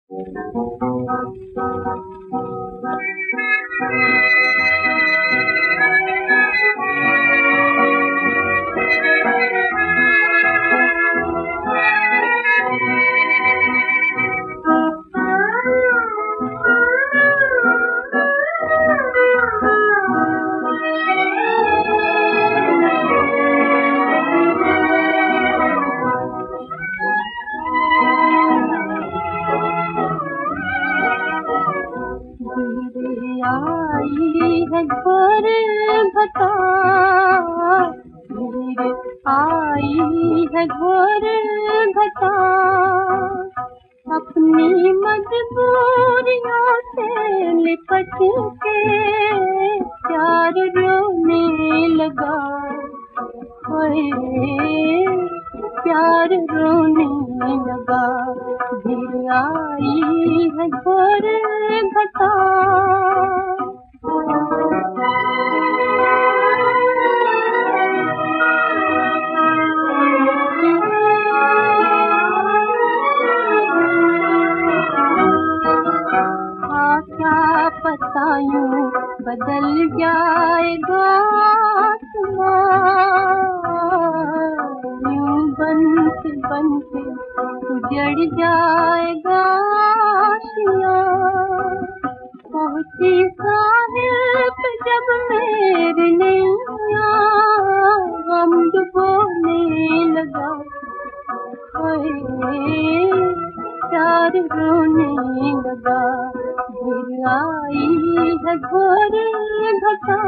आई है घोर घटा, धीरे आई है घोर घटा, अपनी मजबूरियों से लिपट के प्यार रोने लगा। प्यार रोने लगा, धीरे आई है घोर घटा। क्या पता यूं बदल जाएगा यूं बनते बनते उजड़ जाएगा आशियाँ। पहुँची साहिल पे जब मेरी नैया, गम डुबोने लगा। प्यार रोने लगा, फिर आई है घोर घटा।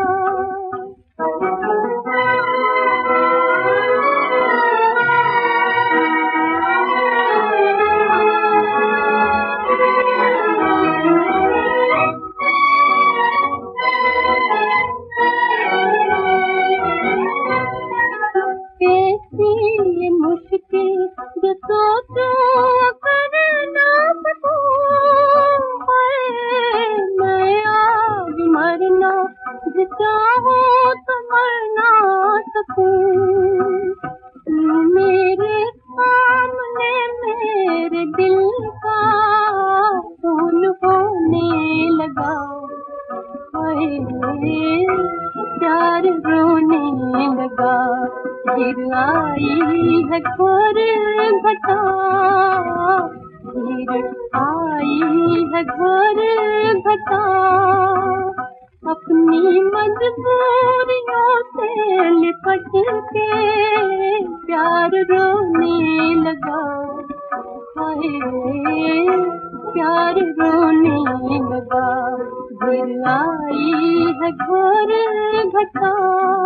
कैसी मुश्किल जो सोचो कर ना सकूं, मैं आज मरना जो चाहूं तो मर ना सकूं। मेरे सामने मेरे दिल का फूल होने लगा। प्यार रोने लगा, फिर आई है घोर घटा, फिर आई है घोर घटा। अपनी मजबूरियों से लिपट के प्यार रोने लगा। प्यार रोने लगा, फिर आई है घोर घटा।